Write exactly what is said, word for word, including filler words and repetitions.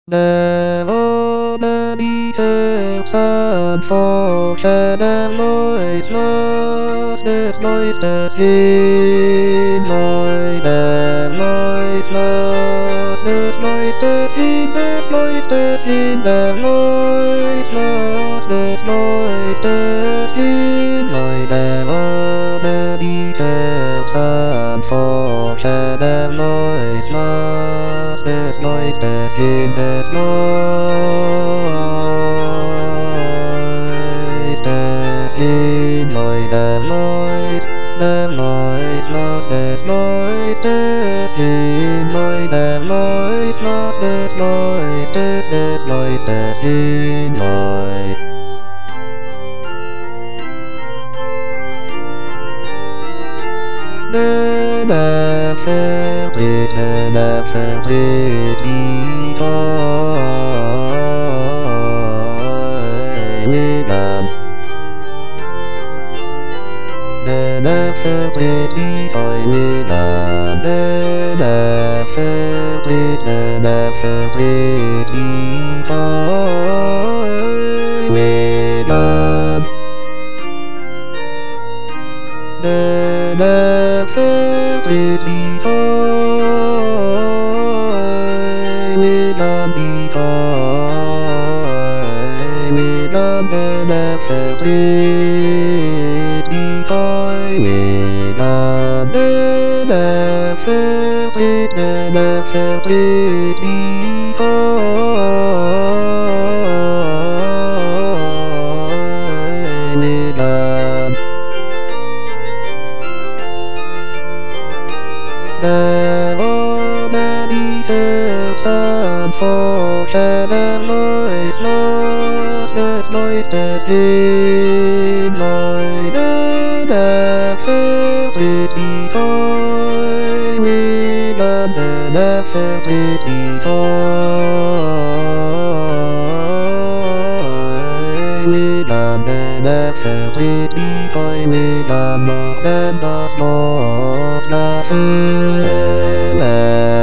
Never many helps and fortune and noise, lostness, noiseless in void and noise, lostness, noiseless in the noiseless in the noise, lostness, noiseless in void. Never many helps and fortune and noise, lostness, noiseless in the noise, there's in noise, the noise, the noise, lost, there's noise, there's in noise, the noise, lost, there's noise, there's there's noise, there's in noise. The never quit, the never quit, the never quit, I will love. The never quit, the never quit, I will love. The never quit, I will love, I will love. The never quit, I will love. The never quit, the never quit, I will love. There are many helps and fortune and noise, lostness, noiseless in void, and never quit, I will love. The never quit, I will love. The never quit, I will love. More than the small, nothing.